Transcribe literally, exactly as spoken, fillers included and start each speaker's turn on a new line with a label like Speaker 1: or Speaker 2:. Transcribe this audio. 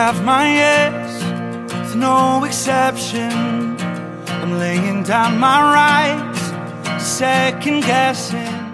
Speaker 1: have my yes, with no exception. I'm laying down my rights, second guessing.